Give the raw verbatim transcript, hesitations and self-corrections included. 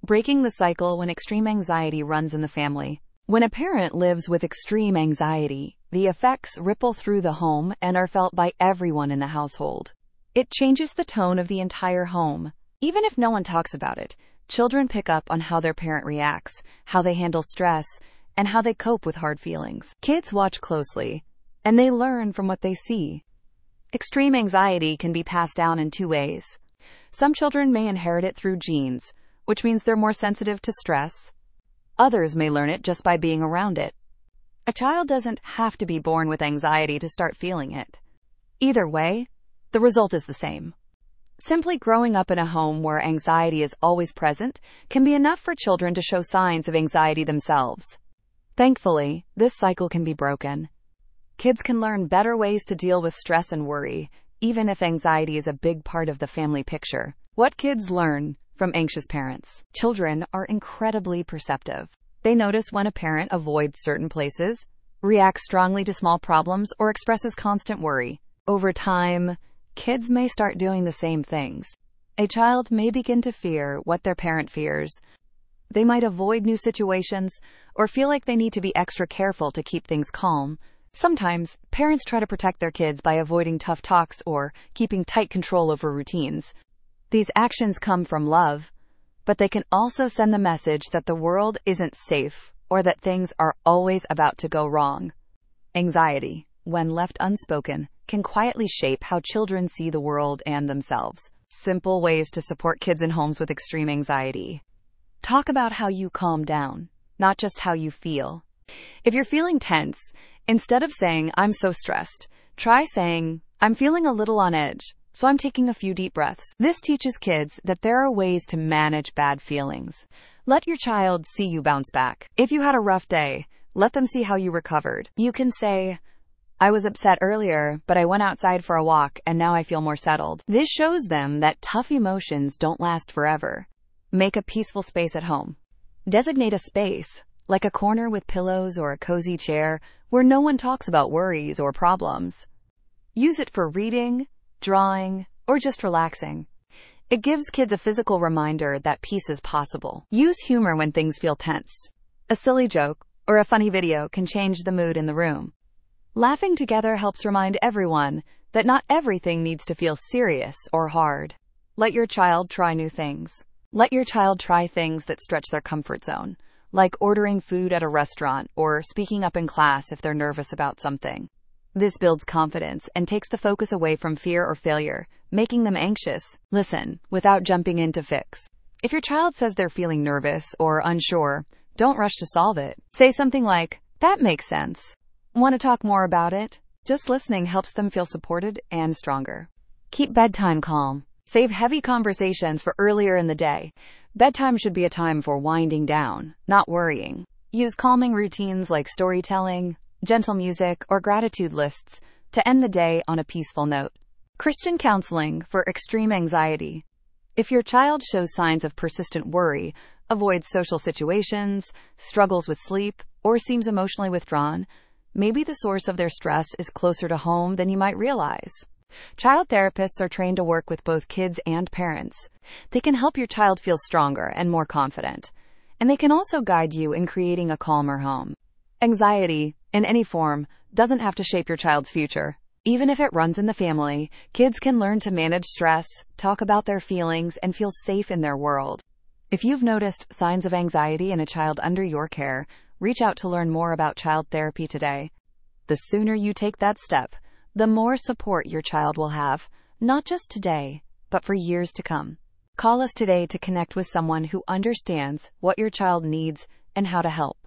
Breaking the cycle when extreme anxiety runs in the family. When a parent lives with extreme anxiety, the effects ripple through the home and are felt by everyone in the household. It changes the tone of the entire home. Even if no one talks about it, children pick up on how their parent reacts, how they handle stress, and how they cope with hard feelings. Kids watch closely, and they learn from what they see. Extreme anxiety can be passed down in two ways. Some children may inherit it through genes, which means they're more sensitive to stress. Others may learn it just by being around it. A child doesn't have to be born with anxiety to start feeling it. Either way, the result is the same. Simply growing up in a home where anxiety is always present can be enough for children to show signs of anxiety themselves. Thankfully, this cycle can be broken. Kids can learn better ways to deal with stress and worry, even if anxiety is a big part of the family picture. What kids learn from anxious parents. Children are incredibly perceptive. They notice when a parent avoids certain places, reacts strongly to small problems, or expresses constant worry. Over time, kids may start doing the same things. A child may begin to fear what their parent fears. They might avoid new situations or feel like they need to be extra careful to keep things calm. Sometimes, parents try to protect their kids by avoiding tough talks or keeping tight control over routines. These actions come from love, but they can also send the message that the world isn't safe or that things are always about to go wrong. Anxiety, when left unspoken, can quietly shape how children see the world and themselves. Simple ways to support kids in homes with extreme anxiety. Talk about how you calm down, not just how you feel. If you're feeling tense, instead of saying, "I'm so stressed," try saying, "I'm feeling a little on edge, so I'm taking a few deep breaths." This teaches kids that there are ways to manage bad feelings. Let your child see you bounce back. If you had a rough day, let them see how you recovered. You can say, "I was upset earlier, but I went outside for a walk and now I feel more settled." This shows them that tough emotions don't last forever. Make a peaceful space at home. Designate a space, like a corner with pillows or a cozy chair, where no one talks about worries or problems. Use it for reading, drawing, or just relaxing. It gives kids a physical reminder that peace is possible. Use humor when things feel tense. A silly joke or a funny video can change the mood in the room. Laughing together helps remind everyone that not everything needs to feel serious or hard. Let your child try new things. Let your child try things that stretch their comfort zone, like ordering food at a restaurant or speaking up in class if they're nervous about something. This builds confidence and takes the focus away from fear or failure, making them anxious. Listen without jumping in to fix. If your child says they're feeling nervous or unsure, don't rush to solve it. Say something like, "That makes sense. Want to talk more about it?" Just listening helps them feel supported and stronger. Keep bedtime calm. Save heavy conversations for earlier in the day. Bedtime should be a time for winding down, not worrying. Use calming routines like storytelling, gentle music, or gratitude lists to end the day on a peaceful note. Christian counseling for extreme anxiety. If your child shows signs of persistent worry, avoids social situations, struggles with sleep, or seems emotionally withdrawn, maybe the source of their stress is closer to home than you might realize. Child therapists are trained to work with both kids and parents. They can help your child feel stronger and more confident, and they can also guide you in creating a calmer home. Anxiety, in any form, doesn't have to shape your child's future. Even if it runs in the family, kids can learn to manage stress, talk about their feelings, and feel safe in their world. If you've noticed signs of anxiety in a child under your care, reach out to learn more about child therapy today. The sooner you take that step, the more support your child will have, not just today, but for years to come. Call us today to connect with someone who understands what your child needs and how to help.